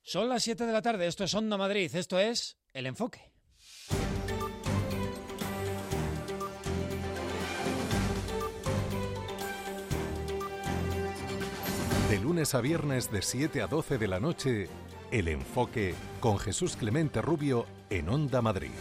Son las 7 de la tarde, esto es Onda Madrid, esto es El Enfoque. De lunes a viernes de 7 a 12 de la noche, El Enfoque con Jesús Clemente Rubio en Onda Madrid.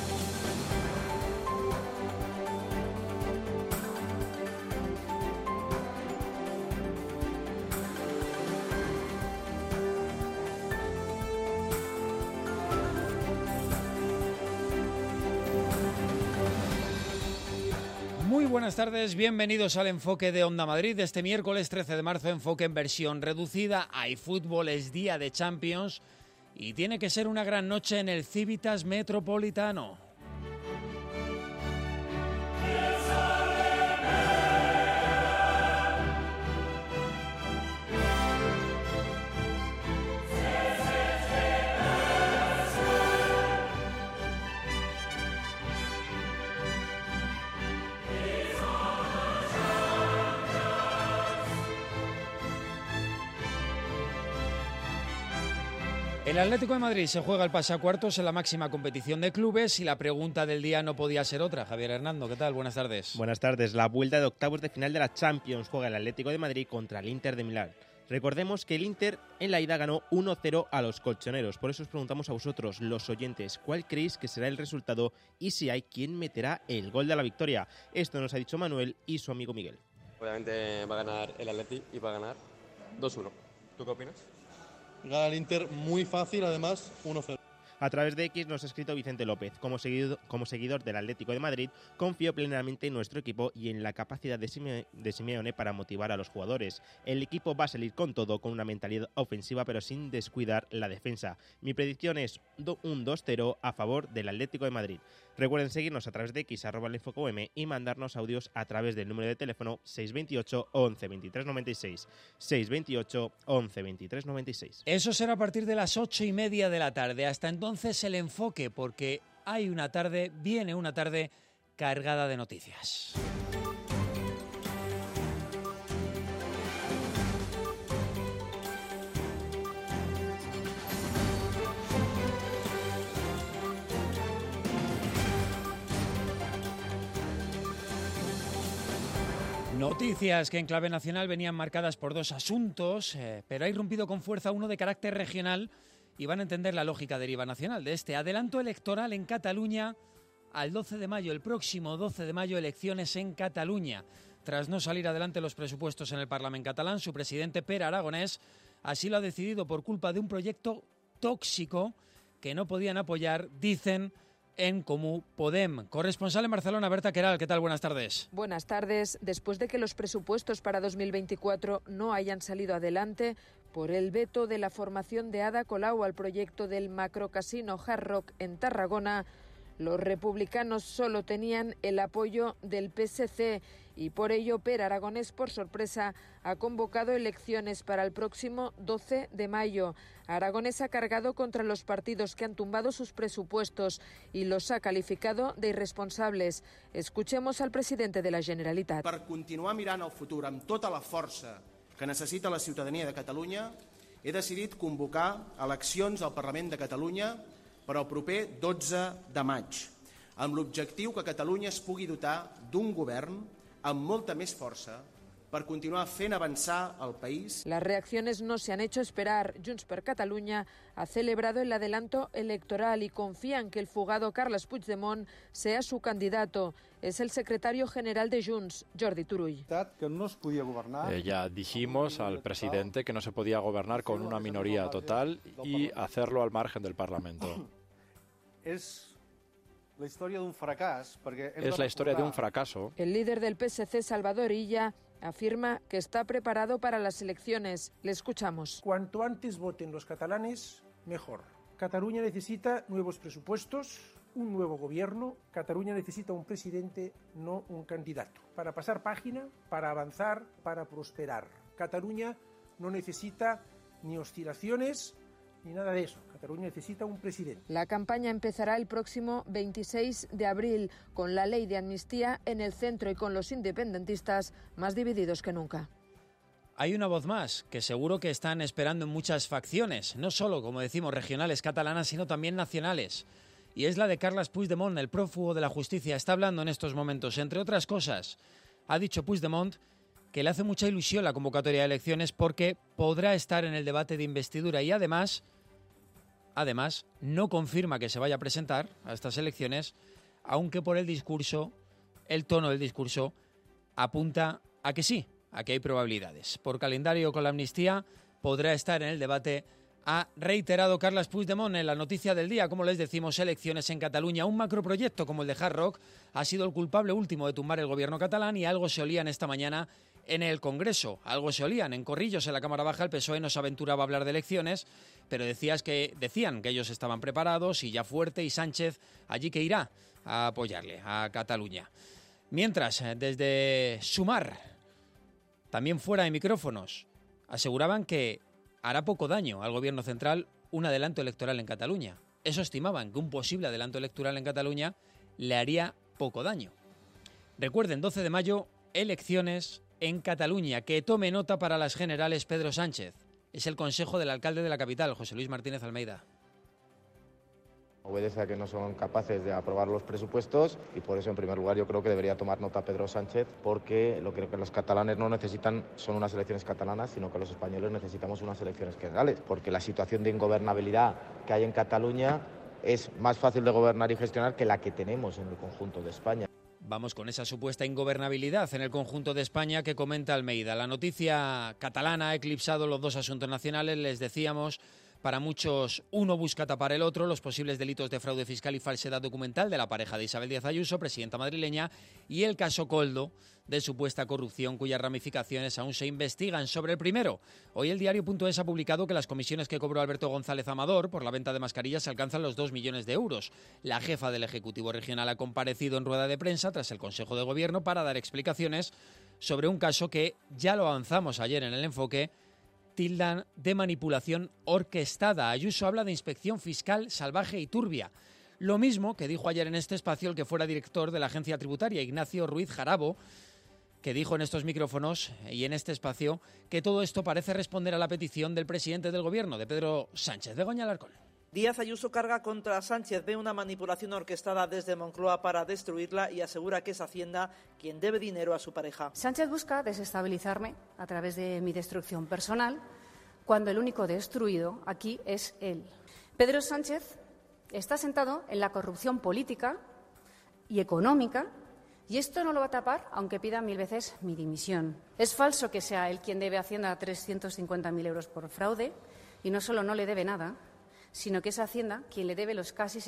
Muy buenas tardes, bienvenidos al Enfoque de Onda Madrid. Este miércoles 13 de marzo, Enfoque en versión reducida. Hay fútbol, es día de Champions y tiene que ser una gran noche en el Civitas Metropolitano. El Atlético de Madrid se juega el pasacuartos en la máxima competición de clubes y la pregunta del día no podía ser otra. Javier Hernando, ¿qué tal? Buenas tardes. Buenas tardes. La vuelta de octavos de final de la Champions juega el Atlético de Madrid contra el Inter de Milán. Recordemos que el Inter en la ida ganó 1-0 a los colchoneros. Por eso os preguntamos a vosotros, los oyentes, ¿cuál creéis que será el resultado y si hay quién meterá el gol de la victoria? Esto nos ha dicho Manuel y su amigo Miguel. Obviamente va a ganar el Atleti y va a ganar 2-1. ¿Tú qué opinas? Gana el Inter muy fácil, además 1-0. A través de X nos ha escrito Vicente López. Como seguidor del Atlético de Madrid, confío plenamente en nuestro equipo y en la capacidad de Simeone para motivar a los jugadores. El equipo va a salir con todo, con una mentalidad ofensiva, pero sin descuidar la defensa. Mi predicción es un 2-0 a favor del Atlético de Madrid. Recuerden seguirnos a través de X, @EnfoqueUM, y mandarnos audios a través del número de teléfono 628 11 23 96. 628 11 23 96. Eso será a partir de las 8:30 de la tarde. Hasta entonces el enfoque, porque viene una tarde cargada de noticias. Noticias que en clave nacional venían marcadas por dos asuntos, pero ha irrumpido con fuerza uno de carácter regional y van a entender la lógica deriva nacional de este. Adelanto electoral en Cataluña al 12 de mayo, el próximo 12 de mayo, elecciones en Cataluña. Tras no salir adelante los presupuestos en el Parlamento catalán, su presidente Pere Aragonès así lo ha decidido por culpa de un proyecto tóxico que no podían apoyar, dicen, En Comú Podem. Corresponsal en Barcelona, Berta Queral, ¿qué tal? Buenas tardes. Buenas tardes. Después de que los presupuestos para 2024 no hayan salido adelante por el veto de la formación de Ada Colau al proyecto del macrocasino Hard Rock en Tarragona, los republicanos solo tenían el apoyo del PSC y por ello Pere Aragonès, por sorpresa, ha convocado elecciones para el próximo 12 de mayo. Aragonès ha cargado contra los partidos que han tumbado sus presupuestos y los ha calificado de irresponsables. Escuchemos al presidente de la Generalitat. Per continuar mirant al futur amb tota la força que necessita la ciutadania de Catalunya, he decidit convocar eleccions al Parlament de Catalunya per al proper 12 de maig, amb l'objectiu que Catalunya es pugui dotar d'un govern amb molta més força per continuar fent avançar el país. Las reacciones no se han hecho esperar. Junts per Catalunya ha celebrado el adelanto electoral y confían que el fugado Carles Puigdemont sea su candidato. Es el secretario general de Junts, Jordi Turull. Que no es podía gobernar. Ya dijimos al presidente que no se podía gobernar con una minoría total y hacerlo al margen del Parlamento. Es la historia de un fracaso. Es la historia de un fracaso. El líder del PSC, Salvador Illa, afirma que está preparado para las elecciones. Le escuchamos. Cuanto antes voten los catalanes, mejor. Cataluña necesita nuevos presupuestos, un nuevo gobierno. Cataluña necesita un presidente, no un candidato. Para pasar página, para avanzar, para prosperar. Cataluña no necesita ni oscilaciones ni nada de eso. Cataluña necesita un presidente. La campaña empezará el próximo 26 de abril, con la ley de amnistía en el centro y con los independentistas más divididos que nunca. hay una voz más que seguro que están esperando en muchas facciones, no solo, como decimos, regionales catalanas, sino también nacionales. Y es la de Carles Puigdemont, el prófugo de la justicia. Está hablando en estos momentos, entre otras cosas, ha dicho Puigdemont que le hace mucha ilusión la convocatoria de elecciones porque podrá estar en el debate de investidura y además no confirma que se vaya a presentar a estas elecciones, aunque por el tono del discurso apunta a que sí, a que hay probabilidades. Por calendario con la amnistía podrá estar en el debate. Ha reiterado Carles Puigdemont en la noticia del día, como les decimos, elecciones en Cataluña. Un macroproyecto como el de Hard Rock ha sido el culpable último de tumbar el gobierno catalán y algo se olían esta mañana en el Congreso. Algo se olían. En Corrillos, en la Cámara Baja, el PSOE no se aventuraba a hablar de elecciones, pero decían que ellos estaban preparados y ya fuerte, y Sánchez allí que irá a apoyarle a Cataluña. Mientras, desde Sumar, también fuera de micrófonos, aseguraban que hará poco daño al gobierno central un adelanto electoral en Cataluña. Eso estimaban, que un posible adelanto electoral en Cataluña le haría poco daño. Recuerden, 12 de mayo, elecciones en Cataluña. Que tome nota para las generales Pedro Sánchez. Es el consejo del alcalde de la capital, José Luis Martínez Almeida. Obedece a que no son capaces de aprobar los presupuestos y por eso, en primer lugar, yo creo que debería tomar nota Pedro Sánchez, porque lo que los catalanes no necesitan son unas elecciones catalanas, sino que los españoles necesitamos unas elecciones generales, porque la situación de ingobernabilidad que hay en Cataluña es más fácil de gobernar y gestionar que la que tenemos en el conjunto de España. Vamos con esa supuesta ingobernabilidad en el conjunto de España que comenta Almeida. La noticia catalana ha eclipsado los dos asuntos nacionales, les decíamos. Para muchos, uno busca tapar el otro, los posibles delitos de fraude fiscal y falsedad documental de la pareja de Isabel Díaz Ayuso, presidenta madrileña, y el caso Koldo, de supuesta corrupción cuyas ramificaciones aún se investigan. Sobre el primero, hoy el diario.es ha publicado que las comisiones que cobró Alberto González Amador por la venta de mascarillas alcanzan los 2 millones de euros. La jefa del Ejecutivo Regional ha comparecido en rueda de prensa tras el Consejo de Gobierno para dar explicaciones sobre un caso que, ya lo avanzamos ayer en el enfoque, tildan de manipulación orquestada. Ayuso habla de inspección fiscal salvaje y turbia. Lo mismo que dijo ayer en este espacio el que fuera director de la agencia tributaria, Ignacio Ruiz Jarabo, que dijo en estos micrófonos y en este espacio que todo esto parece responder a la petición del presidente del gobierno, de Pedro Sánchez. Begoña Alarcón. Díaz Ayuso carga contra Sánchez, ve una manipulación orquestada desde Moncloa para destruirla y asegura que es Hacienda quien debe dinero a su pareja. Sánchez busca desestabilizarme a través de mi destrucción personal, cuando el único destruido aquí es él. Pedro Sánchez está sentado en la corrupción política y económica, y esto no lo va a tapar, aunque pida 1000 veces mi dimisión. Es falso que sea él quien debe a Hacienda 350.000 euros por fraude, y no solo no le debe nada, sino que es Hacienda quien le debe los casi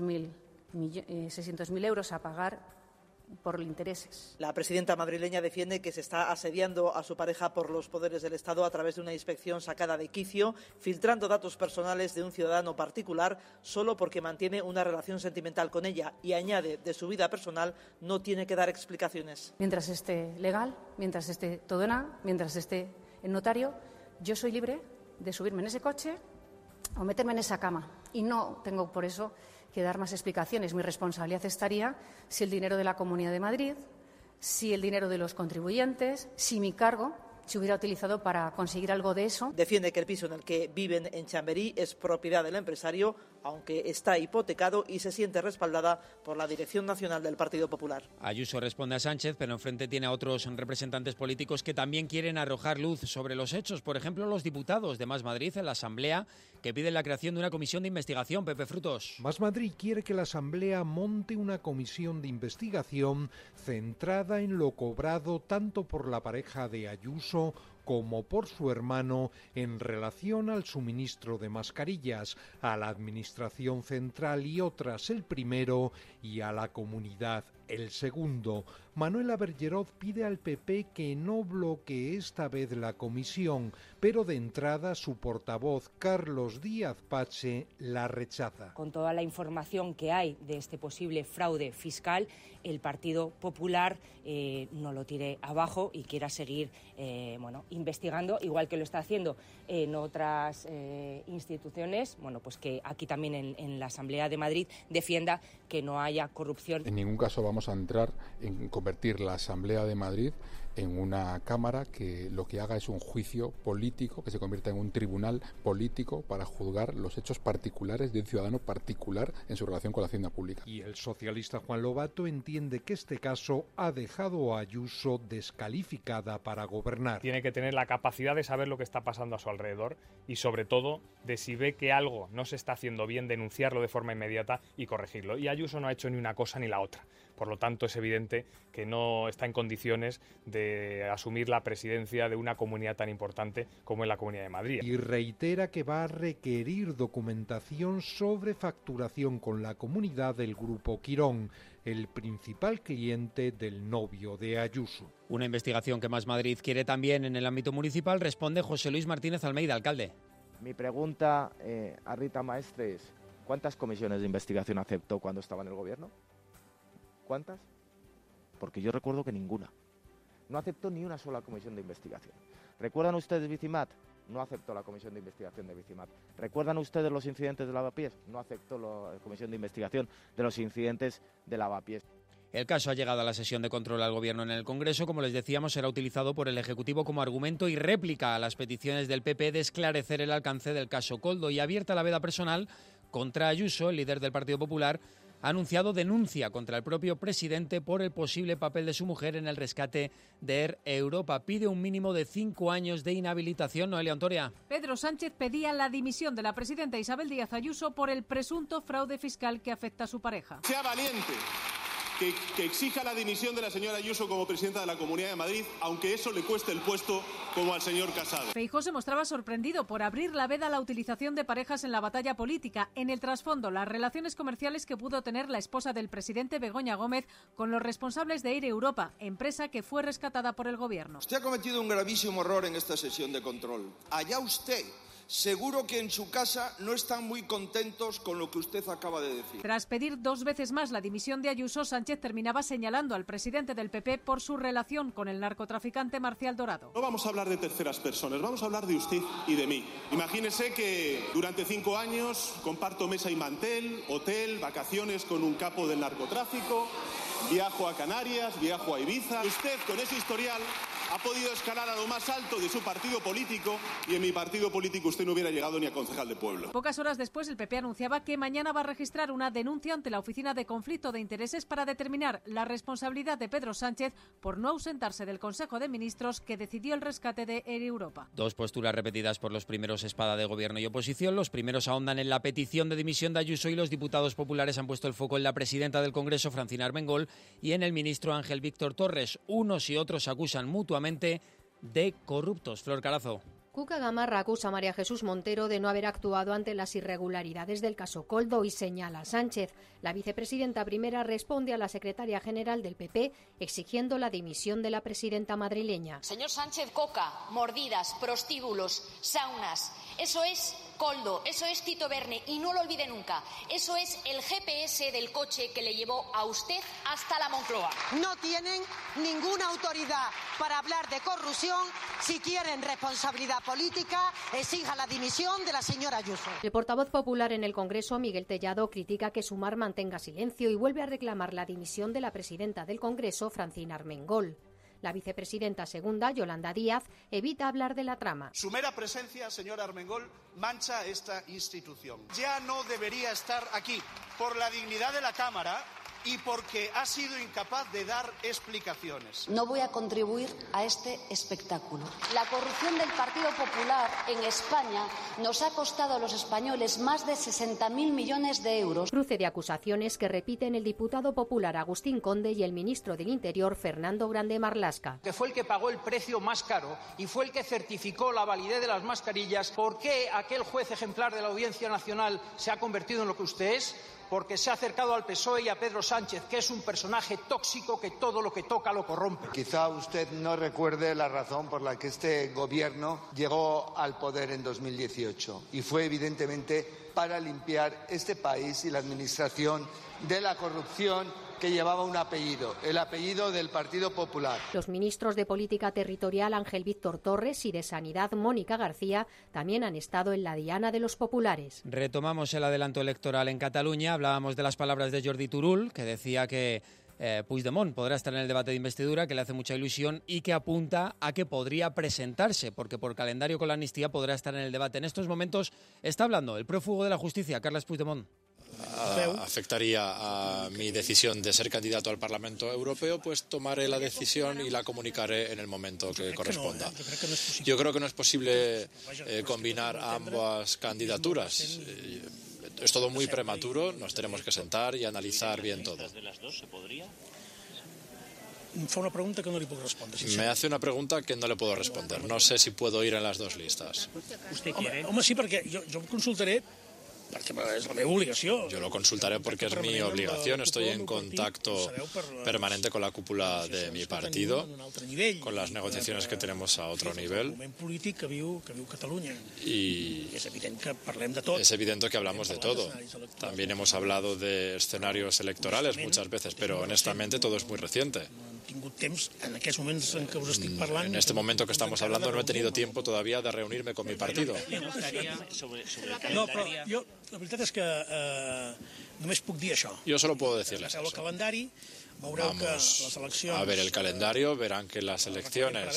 600.000 euros a pagar por intereses. La presidenta madrileña defiende que se está asediando a su pareja por los poderes del Estado a través de una inspección sacada de quicio, filtrando datos personales de un ciudadano particular solo porque mantiene una relación sentimental con ella, y añade, de su vida personal no tiene que dar explicaciones. Mientras esté legal, mientras esté todo en A, mientras esté en notario, yo soy libre de subirme en ese coche o meterme en esa cama, y no tengo por eso que dar más explicaciones. Mi responsabilidad estaría si el dinero de la Comunidad de Madrid, si el dinero de los contribuyentes, si mi cargo se hubiera utilizado para conseguir algo de eso. Defiende que el piso en el que viven en Chamberí es propiedad del empresario, aunque está hipotecado, y se siente respaldada por la Dirección Nacional del Partido Popular. Ayuso responde a Sánchez, pero enfrente tiene a otros representantes políticos que también quieren arrojar luz sobre los hechos. Por ejemplo, los diputados de Más Madrid en la Asamblea, que piden la creación de una comisión de investigación. Pepe Frutos. Más Madrid quiere que la Asamblea monte una comisión de investigación centrada en lo cobrado tanto por la pareja de Ayuso como por su hermano en relación al suministro de mascarillas a la Administración Central y otras el primero, y a la Comunidad el segundo. Manuela Bergerot pide al PP que no bloquee esta vez la comisión, pero de entrada su portavoz Carlos Díaz Pache la rechaza. Con toda la información que hay de este posible fraude fiscal, el Partido Popular no lo tire abajo y quiera seguir investigando, igual que lo está haciendo en otras instituciones, pues que aquí también en la Asamblea de Madrid defienda que no haya corrupción. En ningún caso vamos a entrar en convertir la Asamblea de Madrid en una Cámara que lo que haga es un juicio político, que se convierta en un tribunal político para juzgar los hechos particulares de un ciudadano particular en su relación con la hacienda pública. Y el socialista Juan Lobato entiende que este caso ha dejado a Ayuso descalificada para gobernar. Tiene que tener la capacidad de saber lo que está pasando a su alrededor y, sobre todo, de si ve que algo no se está haciendo bien, denunciarlo de forma inmediata y corregirlo. Y Ayuso no ha hecho ni una cosa ni la otra. Por lo tanto, es evidente que no está en condiciones de asumir la presidencia de una comunidad tan importante como es la Comunidad de Madrid. Y reitera que va a requerir documentación sobre facturación con la comunidad del Grupo Quirón, el principal cliente del novio de Ayuso. Una investigación que Más Madrid quiere también en el ámbito municipal, responde José Luis Martínez Almeida, alcalde. Mi pregunta a Rita Maestre es, ¿cuántas comisiones de investigación aceptó cuando estaba en el gobierno? ¿Cuántas? Porque yo recuerdo que ninguna. No aceptó ni una sola comisión de investigación. ¿Recuerdan ustedes Vicimat? No aceptó la comisión de investigación de Vicimat. ¿Recuerdan ustedes los incidentes de Lavapiés? No aceptó la comisión de investigación de los incidentes de Lavapiés. El caso ha llegado a la sesión de control al Gobierno en el Congreso. Como les decíamos, será utilizado por el Ejecutivo como argumento y réplica a las peticiones del PP de esclarecer el alcance del caso Koldo. Y abierta la veda personal contra Ayuso, el líder del Partido Popular, ha anunciado denuncia contra el propio presidente por el posible papel de su mujer en el rescate de Air Europa. Pide un mínimo de 5 años de inhabilitación. Noelia Ontoria. Pedro Sánchez pedía la dimisión de la presidenta Isabel Díaz Ayuso por el presunto fraude fiscal que afecta a su pareja. Sea valiente, que exija la dimisión de la señora Ayuso como presidenta de la Comunidad de Madrid, aunque eso le cueste el puesto como al señor Casado. Feijóo se mostraba sorprendido por abrir la veda a la utilización de parejas en la batalla política. En el trasfondo, las relaciones comerciales que pudo tener la esposa del presidente, Begoña Gómez, con los responsables de Air Europa, empresa que fue rescatada por el Gobierno. Usted ha cometido un gravísimo error en esta sesión de control. Allá usted. Seguro que en su casa no están muy contentos con lo que usted acaba de decir. Tras pedir 2 veces más la dimisión de Ayuso, Sánchez terminaba señalando al presidente del PP por su relación con el narcotraficante Marcial Dorado. No vamos a hablar de terceras personas, vamos a hablar de usted y de mí. Imagínese que durante 5 años comparto mesa y mantel, hotel, vacaciones con un capo del narcotráfico, viajo a Canarias, viajo a Ibiza. Usted, con ese historial, ha podido escalar a lo más alto de su partido político y en mi partido político usted no hubiera llegado ni a concejal de pueblo. Pocas horas después, el PP anunciaba que mañana va a registrar una denuncia ante la Oficina de Conflicto de Intereses para determinar la responsabilidad de Pedro Sánchez por no ausentarse del Consejo de Ministros que decidió el rescate de Air Europa. 2 posturas repetidas por los primeros espada de Gobierno y oposición. Los primeros ahondan en la petición de dimisión de Ayuso y los diputados populares han puesto el foco en la presidenta del Congreso, Francina Armengol, y en el ministro Ángel Víctor Torres. Unos y otros acusan mutuamente de corruptos. Flor Carazo. Cuca Gamarra acusa a María Jesús Montero de no haber actuado ante las irregularidades del caso Koldo y señala a Sánchez. La vicepresidenta primera responde a la secretaria general del PP exigiendo la dimisión de la presidenta madrileña. Señor Sánchez, coca, mordidas, prostíbulos, saunas, eso es Koldo, eso es Tito Berni y no lo olvide nunca, eso es el GPS del coche que le llevó a usted hasta la Moncloa. No tienen ninguna autoridad para hablar de corrupción. Si quieren responsabilidad política, exija la dimisión de la señora Ayuso. El portavoz popular en el Congreso, Miguel Tellado, critica que Sumar mantenga silencio y vuelve a reclamar la dimisión de la presidenta del Congreso, Francina Armengol. La vicepresidenta segunda, Yolanda Díaz, evita hablar de la trama. Su mera presencia, señora Armengol, mancha esta institución. Ya no debería estar aquí por la dignidad de la Cámara y porque ha sido incapaz de dar explicaciones. No voy a contribuir a este espectáculo. La corrupción del Partido Popular en España nos ha costado a los españoles más de 60.000 millones de euros. Cruce de acusaciones que repiten el diputado popular Agustín Conde y el ministro del Interior Fernando Grande Marlaska. Que fue el que pagó el precio más caro y fue el que certificó la validez de las mascarillas. ¿Por qué aquel juez ejemplar de la Audiencia Nacional se ha convertido en lo que usted es? Porque se ha acercado al PSOE y a Pedro Sánchez, que es un personaje tóxico que todo lo que toca lo corrompe. Quizá usted no recuerde la razón por la que este gobierno llegó al poder en 2018 y fue evidentemente para limpiar este país y la administración de la corrupción que llevaba un apellido, el apellido del Partido Popular. Los ministros de Política Territorial Ángel Víctor Torres y de Sanidad Mónica García también han estado en la diana de los populares. Retomamos el adelanto electoral en Cataluña. Hablábamos de las palabras de Jordi Turull, que decía que Puigdemont podrá estar en el debate de investidura, que le hace mucha ilusión y que apunta a que podría presentarse, porque por calendario con la amnistía podrá estar en el debate. En estos momentos está hablando el prófugo de la justicia, Carles Puigdemont. Afectaría a mi decisión de ser candidato al Parlamento Europeo, pues tomaré la decisión y la comunicaré en el momento que corresponda. Yo creo que no es posible combinar ambas candidaturas. Es todo muy prematuro, nos tenemos que sentar y analizar bien todo. Me hace una pregunta que no le puedo responder. No sé si puedo ir en las dos listas. ¿Usted quiere? Home, sí, perquè jo consultaré, perquè és la meva obligació. Yo lo consultaré porque es mi obligación. Estoy en contacto permanente con la cúpula de mi partido, con las negociaciones que tenemos a otro nivel. Y es evidente que hablamos de todo. También hemos hablado de escenarios electorales muchas veces, pero honestamente todo es muy reciente. En este momento que estamos hablando no he tenido tiempo todavía de reunirme con mi partido. No, però jo, la veritat és que només puc dir això. Yo solo puedo decirles el eso. calendari, veureu que les eleccions... A ver el calendario, verán que las elecciones,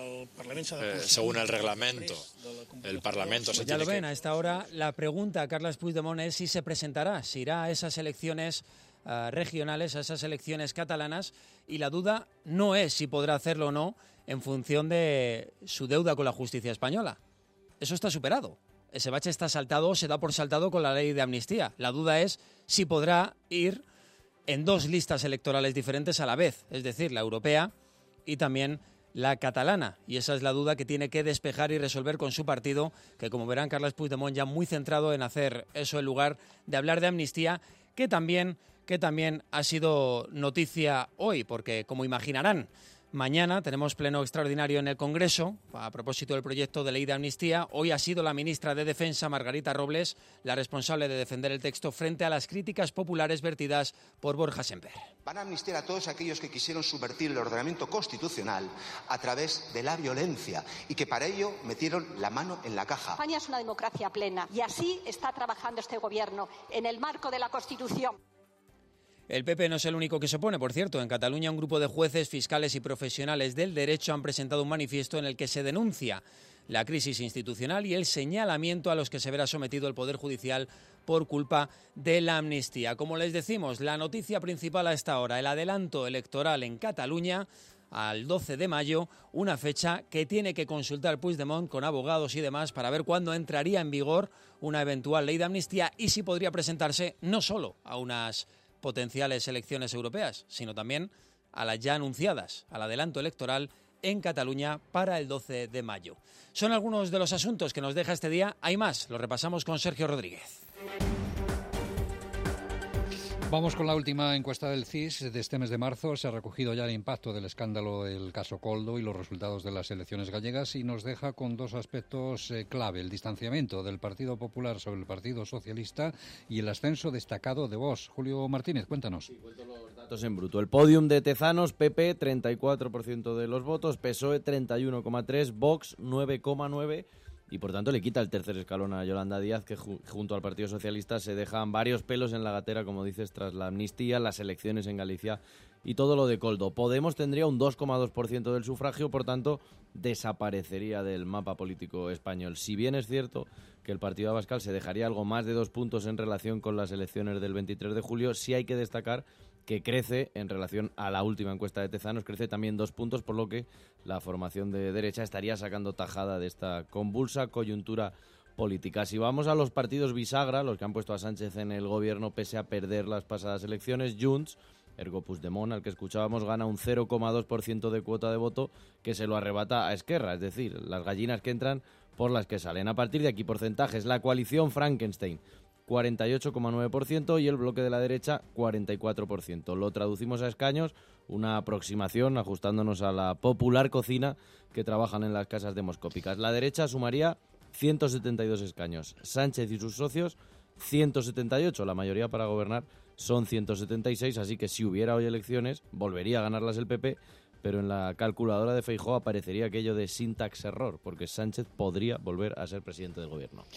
según el reglamento, el Parlamento Pues se ya tiene lo ven, a esta hora la pregunta a Carles Puigdemont es si se presentará, si irá a esas elecciones regionales, a esas elecciones catalanas, y la duda no es si podrá hacerlo o no en función de su deuda con la justicia española. Eso está superado. Ese bache está saltado o se da por saltado con la ley de amnistía. La duda es si podrá ir en dos listas electorales diferentes a la vez, es decir, la europea y también la catalana. Y esa es la duda que tiene que despejar y resolver con su partido, que como verán, Carles Puigdemont ya muy centrado en hacer eso en lugar de hablar de amnistía, que también ha sido noticia hoy, porque como imaginarán, mañana tenemos pleno extraordinario en el Congreso a propósito del proyecto de ley de amnistía. Hoy ha sido la ministra de Defensa, Margarita Robles, la responsable de defender el texto frente a las críticas populares vertidas por Borja Semper. Van a amnistiar a todos aquellos que quisieron subvertir el ordenamiento constitucional a través de la violencia y que para ello metieron la mano en la caja. España es una democracia plena y así está trabajando este Gobierno en el marco de la Constitución. El PP no es el único que se opone, por cierto. En Cataluña, un grupo de jueces, fiscales y profesionales del derecho han presentado un manifiesto en el que se denuncia la crisis institucional y el señalamiento a los que se verá sometido el Poder Judicial por culpa de la amnistía. Como les decimos, la noticia principal a esta hora, el adelanto electoral en Cataluña al 12 de mayo, una fecha que tiene que consultar Puigdemont con abogados y demás para ver cuándo entraría en vigor una eventual ley de amnistía y si podría presentarse no solo a unas potenciales elecciones europeas, sino también a las ya anunciadas, al adelanto electoral en Cataluña para el 12 de mayo. Son algunos de los asuntos que nos deja este día. Hay más, lo repasamos con Sergio Rodríguez. Vamos con la última encuesta del CIS de este mes de marzo. Se ha recogido ya el impacto del escándalo del caso Koldo y los resultados de las elecciones gallegas y nos deja con dos aspectos clave: el distanciamiento del Partido Popular sobre el Partido Socialista y el ascenso destacado de Vox. Julio Martínez, cuéntanos. Datos en bruto. El podium de Tezanos, PP 34% de los votos, PSOE 31,3%, Vox 9,9%. Y por tanto le quita el tercer escalón a Yolanda Díaz, que junto al Partido Socialista se dejan varios pelos en la gatera, como dices, tras la amnistía, las elecciones en Galicia y todo lo de Koldo. Podemos tendría un 2,2% del sufragio, por tanto desaparecería del mapa político español. Si bien es cierto que el Partido Abascal se dejaría algo más de 2 puntos en relación con las elecciones del 23 de julio, sí hay que destacar que crece en relación a la última encuesta de Tezanos, crece también 2 puntos, por lo que la formación de derecha estaría sacando tajada de esta convulsa coyuntura política. Si vamos a los partidos bisagra, los que han puesto a Sánchez en el gobierno pese a perder las pasadas elecciones, Junts, ergo Puigdemont, al que escuchábamos, gana un 0,2% de cuota de voto que se lo arrebata a Esquerra, es decir, las gallinas que entran por las que salen. A partir de aquí, porcentajes: la coalición Frankenstein, 48,9%, y el bloque de la derecha 44%. Lo traducimos a escaños, una aproximación ajustándonos a la popular cocina que trabajan en las casas demoscópicas. La derecha sumaría 172 escaños. Sánchez y sus socios 178, la mayoría para gobernar son 176, así que si hubiera hoy elecciones volvería a ganarlas el PP, pero en la calculadora de Feijóo aparecería aquello de syntax error, porque Sánchez podría volver a ser presidente del gobierno.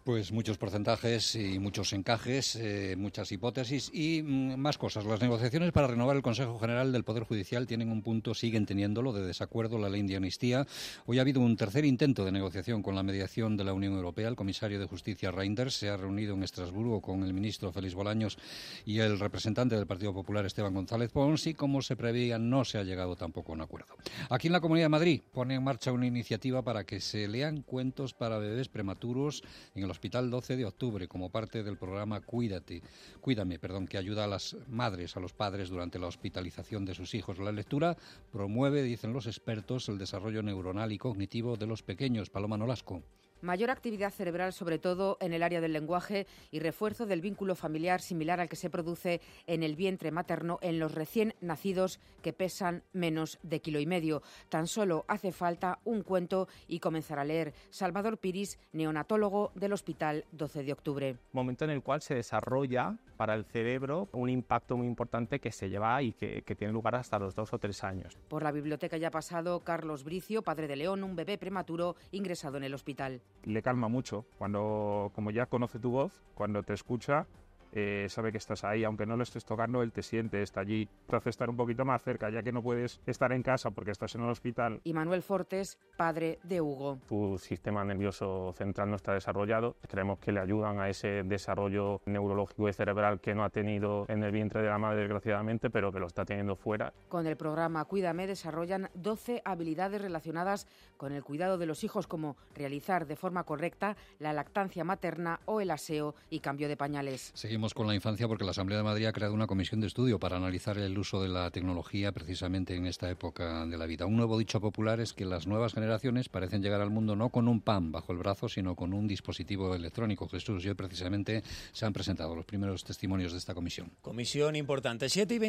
Pues muchos porcentajes y muchos encajes, muchas hipótesis y más cosas. Las negociaciones para renovar el Consejo General del Poder Judicial tienen un punto, siguen teniéndolo, de desacuerdo, la ley de amnistía. Hoy ha habido un tercer intento de negociación con la mediación de la Unión Europea. El comisario de Justicia, Reinders, se ha reunido en Estrasburgo con el ministro Félix Bolaños y el representante del Partido Popular, Esteban González Pons, y como se preveía, no se ha llegado tampoco a un acuerdo. Aquí en la Comunidad de Madrid pone en marcha una iniciativa para que se lean cuentos para bebés prematuros en el Hospital 12 de Octubre, como parte del programa Cuídame, que ayuda a las madres, a los padres durante la hospitalización de sus hijos. La lectura promueve, dicen los expertos, el desarrollo neuronal y cognitivo de los pequeños. Paloma Nolasco. Mayor actividad cerebral, sobre todo en el área del lenguaje, y refuerzo del vínculo familiar similar al que se produce en el vientre materno en los recién nacidos que pesan menos de 1,5 kilos. Tan solo hace falta un cuento y comenzar a leer. Salvador Piris, neonatólogo del Hospital 12 de Octubre. Momento en el cual se desarrolla para el cerebro un impacto muy importante que se lleva y que tiene lugar hasta los 2 o 3 años. Por la biblioteca ya ha pasado Carlos Bricio, padre de León, un bebé prematuro ingresado en el hospital. Le calma mucho, cuando, como ya conoce tu voz, cuando te escucha, sabe que estás ahí, aunque no lo estés tocando, él te siente, está allí. Te hace estar un poquito más cerca, ya que no puedes estar en casa porque estás en el hospital. Y Manuel Fortes, padre de Hugo. Tu sistema nervioso central no está desarrollado. Creemos que le ayudan a ese desarrollo neurológico y cerebral que no ha tenido en el vientre de la madre, desgraciadamente, pero que lo está teniendo fuera. Con el programa Cuídame desarrollan 12 habilidades relacionadas con el cuidado de los hijos, como realizar de forma correcta la lactancia materna o el aseo y cambio de pañales. Seguimos con la infancia porque la Asamblea de Madrid ha creado una comisión de estudio para analizar el uso de la tecnología precisamente en esta época de la vida. Un nuevo dicho popular es que las nuevas generaciones parecen llegar al mundo no con un pan bajo el brazo, sino con un dispositivo electrónico. Jesús, y hoy precisamente se han presentado los primeros testimonios de esta comisión. Comisión importante.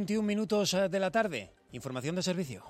7:21 de la tarde. Información de servicio.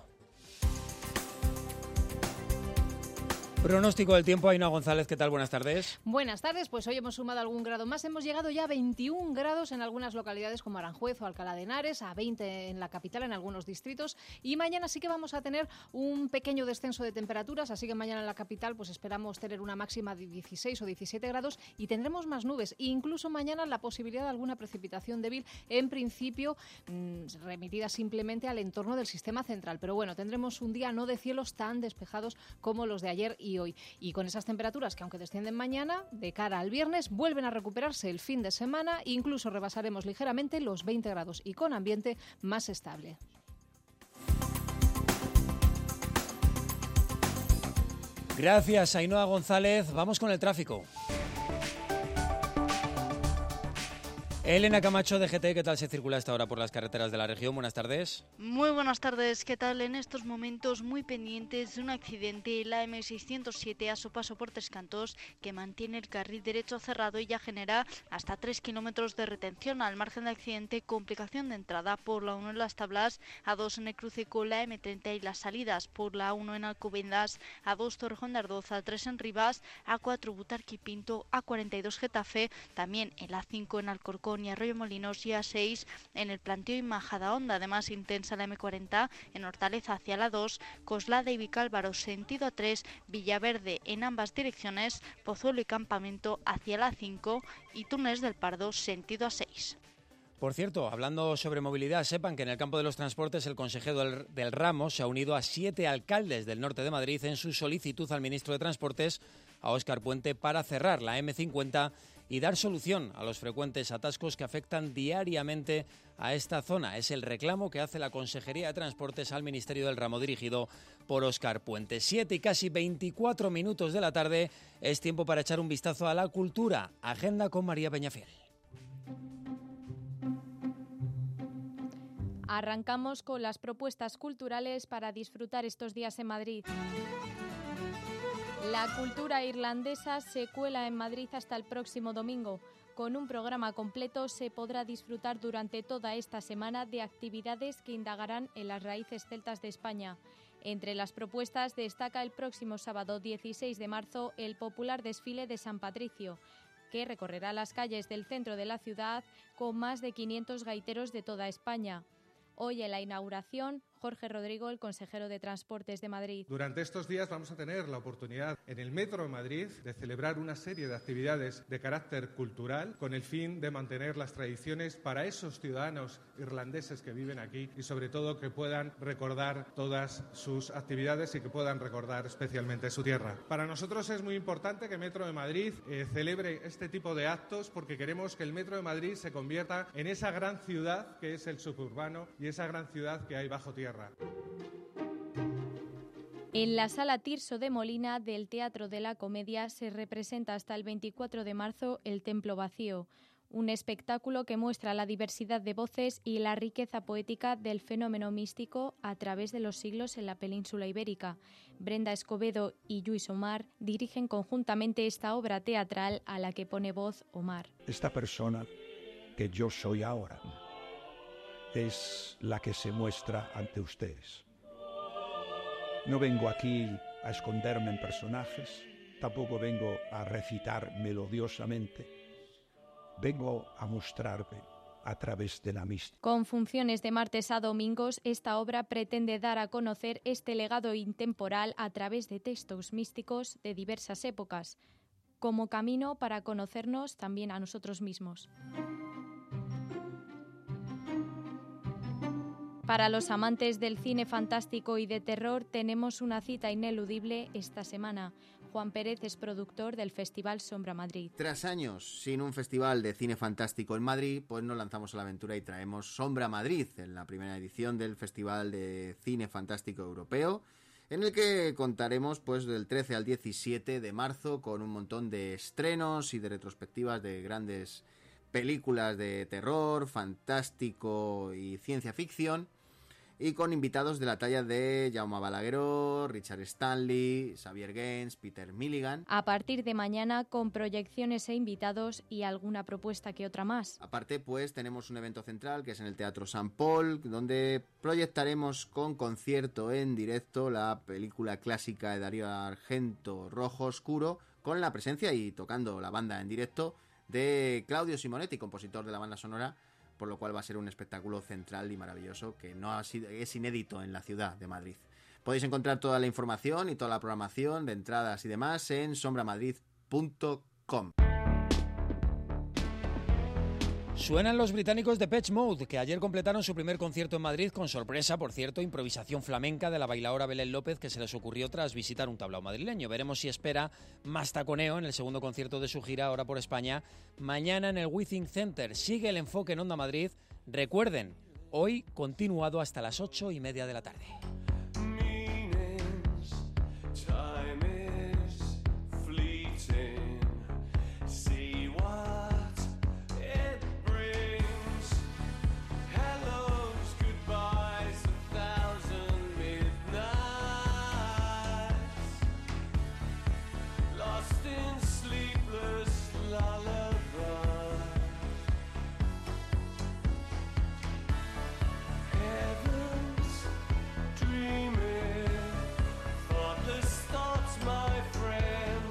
Pronóstico del tiempo, Ainhoa González, ¿qué tal? Buenas tardes. Buenas tardes, pues hoy hemos sumado algún grado más, hemos llegado ya a 21 grados en algunas localidades como Aranjuez o Alcalá de Henares, a 20 en la capital, en algunos distritos, y mañana sí que vamos a tener un pequeño descenso de temperaturas, así que mañana en la capital pues esperamos tener una máxima de 16 o 17 grados y tendremos más nubes, e incluso mañana la posibilidad de alguna precipitación débil, en principio remitida simplemente al entorno del sistema central, pero bueno, tendremos un día no de cielos tan despejados como los de ayer y hoy. Y con esas temperaturas que, aunque descienden mañana, de cara al viernes vuelven a recuperarse el fin de semana, incluso rebasaremos ligeramente los 20 grados y con ambiente más estable. Gracias, Ainhoa González. Vamos con el tráfico. Elena Camacho de GT, ¿qué tal se circula esta hora por las carreteras de la región? Buenas tardes. Muy buenas tardes, ¿qué tal? En estos momentos muy pendientes de un accidente, la M607 a su paso por Tres Cantos, que mantiene el carril derecho cerrado y ya genera hasta 3 kilómetros de retención. Al margen del accidente, complicación de entrada por la 1 en Las Tablas, A2 en el cruce con la M30 y las salidas por la 1 en Alcobendas, A2 Torrejón de Ardoz, A3 en Rivas, A4 Butarque y Pinto, A42 Getafe, también en la 5 en Alcorcón y Arroyo Molinos y A6 en el Plantío y Majadahonda. Además, intensa la M40 en Hortaleza hacia la 2, Coslada y Vicálvaro sentido A3, Villaverde en ambas direcciones, Pozuelo y Campamento hacia la 5 y Túnez del Pardo sentido A6. Por cierto, hablando sobre movilidad, sepan que en el campo de los transportes el consejero del ramo se ha unido a 7 alcaldes del norte de Madrid en su solicitud al ministro de Transportes, a Óscar Puente, para cerrar la M50 y dar solución a los frecuentes atascos que afectan diariamente a esta zona. Es el reclamo que hace la Consejería de Transportes al Ministerio del Ramo, dirigido por Óscar Puente. 7 y casi 24 minutos de la tarde, es tiempo para echar un vistazo a la cultura. Agenda con María Peñafiel. Arrancamos con las propuestas culturales para disfrutar estos días en Madrid. La cultura irlandesa se cuela en Madrid hasta el próximo domingo. Con un programa completo se podrá disfrutar durante toda esta semana de actividades que indagarán en las raíces celtas de España. Entre las propuestas destaca el próximo sábado 16 de marzo el popular desfile de San Patricio, que recorrerá las calles del centro de la ciudad con más de 500 gaiteros de toda España. Hoy en la inauguración, Jorge Rodrigo, el consejero de Transportes de Madrid. Durante estos días vamos a tener la oportunidad en el Metro de Madrid de celebrar una serie de actividades de carácter cultural con el fin de mantener las tradiciones para esos ciudadanos irlandeses que viven aquí y sobre todo que puedan recordar todas sus actividades y que puedan recordar especialmente su tierra. Para nosotros es muy importante que Metro de Madrid celebre este tipo de actos porque queremos que el Metro de Madrid se convierta en esa gran ciudad que es el suburbano y esa gran ciudad que hay bajo tierra. En la Sala Tirso de Molina del Teatro de la Comedia se representa hasta el 24 de marzo El Templo Vacío, un espectáculo que muestra la diversidad de voces y la riqueza poética del fenómeno místico a través de los siglos en la península ibérica. Brenda Escobedo y Lluís Omar dirigen conjuntamente esta obra teatral a la que pone voz Omar. Esta persona que yo soy ahora es la que se muestra ante ustedes. No vengo aquí a esconderme en personajes, tampoco vengo a recitar melodiosamente, vengo a mostrarme a través de la mística. Con funciones de martes a domingos, esta obra pretende dar a conocer este legado intemporal a través de textos místicos de diversas épocas, como camino para conocernos también a nosotros mismos. Para los amantes del cine fantástico y de terror tenemos una cita ineludible esta semana. Juan Pérez es productor del Festival Sombra Madrid. Tras años sin un festival de cine fantástico en Madrid, pues nos lanzamos a la aventura y traemos Sombra Madrid, en la primera edición del Festival de Cine Fantástico Europeo, en el que contaremos pues del 13 al 17 de marzo con un montón de estrenos y de retrospectivas de grandes películas de terror, fantástico y ciencia ficción, y con invitados de la talla de Jaume Balagueró, Richard Stanley, Xavier Gens, Peter Milligan. A partir de mañana con proyecciones e invitados y alguna propuesta que otra más. Aparte, pues tenemos un evento central que es en el Teatro San Paul, donde proyectaremos con concierto en directo la película clásica de Darío Argento, Rojo Oscuro, con la presencia y tocando la banda en directo de Claudio Simonetti, compositor de la banda sonora, por lo cual va a ser un espectáculo central y maravilloso que es inédito en la ciudad de Madrid. Podéis encontrar toda la información y toda la programación de entradas y demás en sombramadrid.com. Suenan los británicos de Depeche Mode, que ayer completaron su primer concierto en Madrid con sorpresa, por cierto, improvisación flamenca de la bailaora Belén López, que se les ocurrió tras visitar un tablao madrileño. Veremos si espera más taconeo en el segundo concierto de su gira ahora por España, mañana en el Withing Center. Sigue el enfoque en Onda Madrid. Recuerden, hoy continuado hasta las 8:30 de la tarde.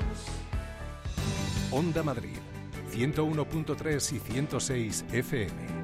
Onda Madrid, 101.3 y 106 FM.